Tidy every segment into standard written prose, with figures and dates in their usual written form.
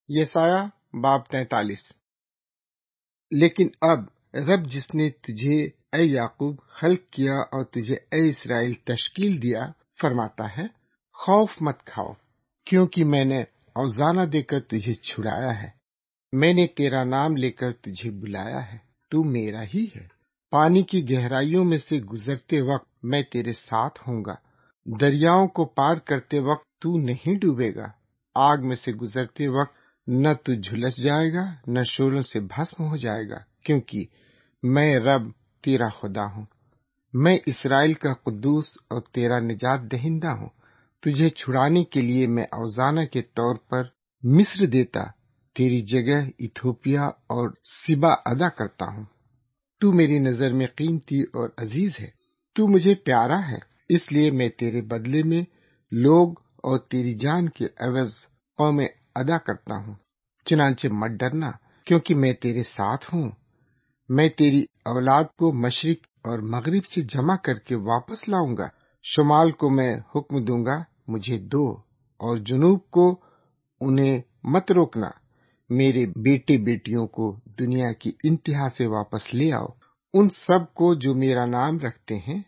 یسایہ باب 43۔ لیکن اب رب جس نے تجھے اے یعقوب خلق کیا اور تجھے اے اسرائیل تشکیل دیا فرماتا ہے، خوف مت کھاؤ، کیونکہ میں نے اوزانہ دے کر تجھے چھڑایا ہے، میں نے تیرا نام لے کر تجھے بلایا ہے، تو میرا ہی ہے۔ پانی کی گہرائیوں میں سے گزرتے وقت میں تیرے ساتھ ہوں گا، دریاؤں کو پار کرتے وقت تو نہیں ڈوبے گا، آگ میں سے گزرتے وقت نہ تو جھلس جائے گا نہ شعلوں سے بھسم ہو جائے گا، کیونکہ میں رب تیرا خدا ہوں، میں اسرائیل کا قدوس اور تیرا نجات دہندہ ہوں۔ تجھے چھڑانے کے لیے میں اوزانہ کے طور پر مصر دیتا، تیری جگہ ایتھوپیا اور سبا ادا کرتا ہوں۔ تو میری نظر میں قیمتی اور عزیز ہے، تو مجھے پیارا ہے، اس لیے میں تیرے بدلے میں لوگ اور تیری جان کے عوض قومیں ادا کرتا ہوں۔ چنانچہ مت ڈرنا، کیونکہ میں تیرے ساتھ ہوں، میں تیری اولاد کو مشرق اور مغرب سے جمع کر کے واپس لاؤں گا۔ شمال کو میں حکم دوں گا مجھے دو، اور جنوب کو انہیں مت روکنا۔ میرے بیٹے بیٹیوں کو دنیا کی انتہا سے واپس لے آؤ، ان سب کو جو میرا نام رکھتے ہیں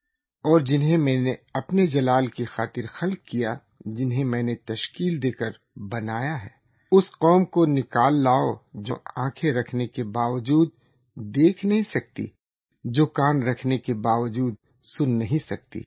اور جنہیں میں نے اپنے جلال کی خاطر خلق کیا، جنہیں میں نے تشکیل دے کر بنایا ہے۔ اس قوم کو نکال لاؤ جو آنکھیں رکھنے کے باوجود دیکھ نہیں سکتی، جو کان رکھنے کے باوجود سن نہیں سکتی۔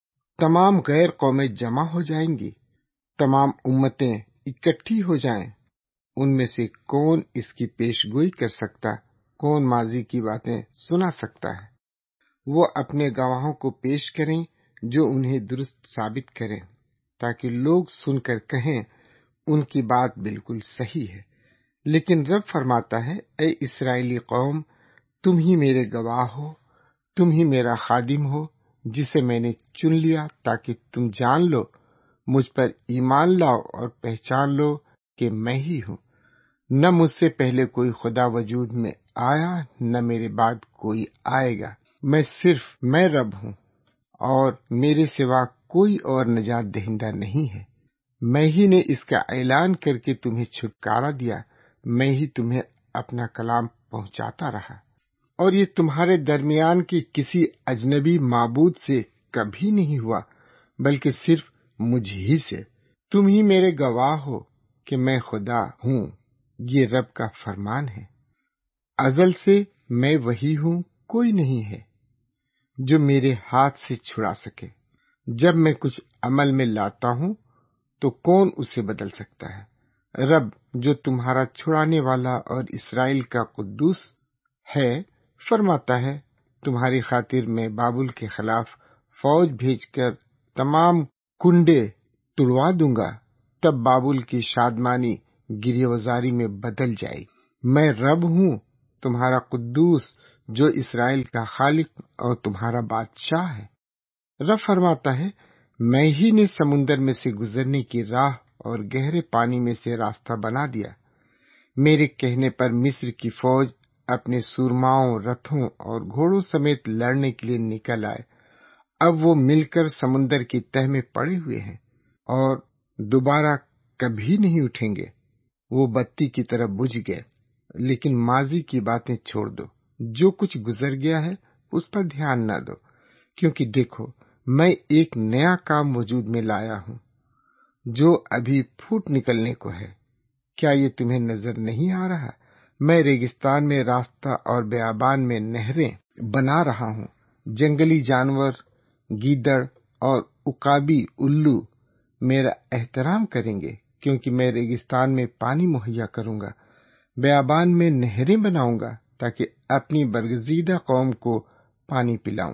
تمام غیر قومیں جمع ہو جائیں گی، تمام امتیں اکٹھی ہو جائیں۔ ان میں سے کون اس کی پیش گوئی کر سکتا، کون ماضی کی باتیں سنا سکتا ہے؟ وہ اپنے گواہوں کو پیش کریں جو انہیں درست ثابت کریں، تاکہ لوگ سن کر کہیں ان کی بات بالکل صحیح ہے۔ لیکن رب فرماتا ہے، اے اسرائیلی قوم، تم ہی میرے گواہ ہو، تم ہی میرا خادم ہو، جسے میں نے چن لیا تاکہ تم جان لو، مجھ پر ایمان لاؤ اور پہچان لو کہ میں ہی ہوں۔ نہ مجھ سے پہلے کوئی خدا وجود میں آیا، نہ میرے بعد کوئی آئے گا۔ میں رب ہوں، اور میرے سوا کوئی اور نجات دہندہ نہیں ہے۔ میں ہی نے اس کا اعلان کر کے تمہیں چھٹکارا دیا، میں ہی تمہیں اپنا کلام پہنچاتا رہا، اور یہ تمہارے درمیان کی کسی اجنبی معبود سے کبھی نہیں ہوا، بلکہ صرف مجھ ہی سے۔ تم ہی میرے گواہ ہو کہ میں خدا ہوں، یہ رب کا فرمان ہے۔ ازل سے میں وہی ہوں، کوئی نہیں ہے جو میرے ہاتھ سے چھڑا سکے۔ جب میں کچھ عمل میں لاتا ہوں تو کون اسے بدل سکتا ہے؟ رب جو تمہارا چھڑانے والا اور اسرائیل کا قدوس ہے فرماتا ہے، تمہاری خاطر میں بابل کے خلاف فوج بھیج کر تمام کنڈے توڑوا دوں گا، تب بابل کی شادمانی گریہ وزاری میں بدل جائے۔ میں رب ہوں، تمہارا قدوس، جو اسرائیل کا خالق اور تمہارا بادشاہ ہے۔ رب فرماتا ہے، میں ہی نے سمندر میں سے گزرنے کی راہ اور گہرے پانی میں سے راستہ بنا دیا۔ میرے کہنے پر مصر کی فوج اپنے سورماؤں، رتھوں اور گھوڑوں سمیت لڑنے کے لیے نکل آئے۔ اب وہ مل کر سمندر کی تہ میں پڑے ہوئے ہیں اور دوبارہ کبھی نہیں اٹھیں گے۔ وہ بتی کی طرح بجھ گئے۔ لیکن ماضی کی باتیں چھوڑ دو، جو کچھ گزر گیا ہے اس پر دھیان نہ دو، کیونکہ دیکھو میں ایک نیا کام وجود میں لایا ہوں جو ابھی پھوٹ نکلنے کو ہے۔ کیا یہ تمہیں نظر نہیں آ رہا؟ میں ریگستان میں راستہ اور بیابان میں نہریں بنا رہا ہوں۔ جنگلی جانور، گیدڑ اور عقابی الو میرا احترام کریں گے، کیونکہ میں ریگستان میں پانی مہیا کروں گا، بیابان میں نہریں بناؤں گا تاکہ اپنی برگزیدہ قوم کو پانی پلاؤں۔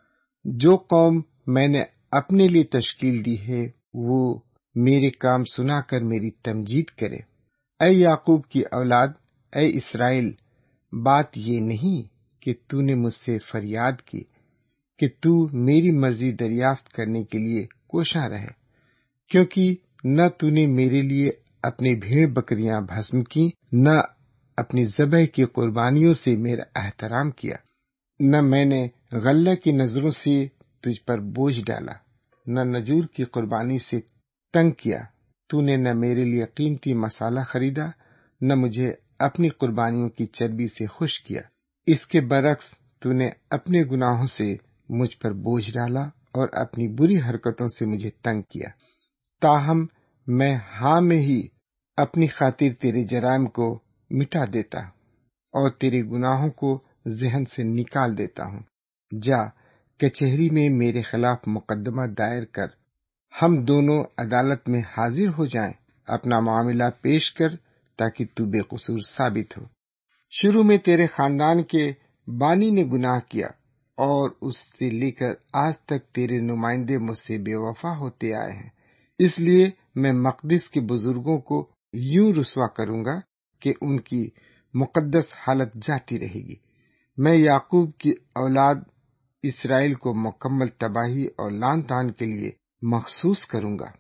جو قوم میں نے اپنے لیے تشکیل دی ہے وہ میرے کام سنا کر میری تمجید کرے۔ اے یعقوب کی اولاد، اے اسرائیل، بات یہ نہیں کہ تو نے مجھ سے فریاد کی کہ تو میری مرضی دریافت کرنے کے لیے کوشاں رہے، کیونکہ نہ تو نے میرے لیے اپنی بھیڑ بکریاں بھسم کی، نہ اپنی ذبح کی قربانیوں سے میرا احترام کیا، نہ میں نے غلہ کی نظروں سے تجھ پر بوجھ ڈالا، نہ نجور کی قربانی سے تنگ کیا۔ تو نے نہ میرے لیے قیمتی مسالہ خریدا، نہ مجھے اپنی قربانیوں کی چربی سے خوش کیا۔ اس کے برعکس تو نے اپنے گناہوں سے مجھ پر بوجھ ڈالا اور اپنی بری حرکتوں سے مجھے تنگ کیا۔ تاہم میں ہاں میں ہی اپنی خاطر تیرے جرائم کو مٹا دیتا اور تیرے گناہوں کو ذہن سے نکال دیتا ہوں۔ جا کچہری میں میرے خلاف مقدمہ دائر کر، ہم دونوں عدالت میں حاضر ہو جائیں، اپنا معاملہ پیش کر تاکہ تو بے قصور ثابت ہو۔ شروع میں تیرے خاندان کے بانی نے گناہ کیا اور اس سے لے کر آج تک تیرے نمائندے مجھ سے بے وفا ہوتے آئے ہیں، اس لیے میں مقدس کے بزرگوں کو یوں رسوا کروں گا کہ ان کی مقدس حالت جاتی رہے گی۔ میں یعقوب کی اولاد اسرائیل کو مکمل تباہی اور لعن طعن کے لیے مخصوص کروں گا۔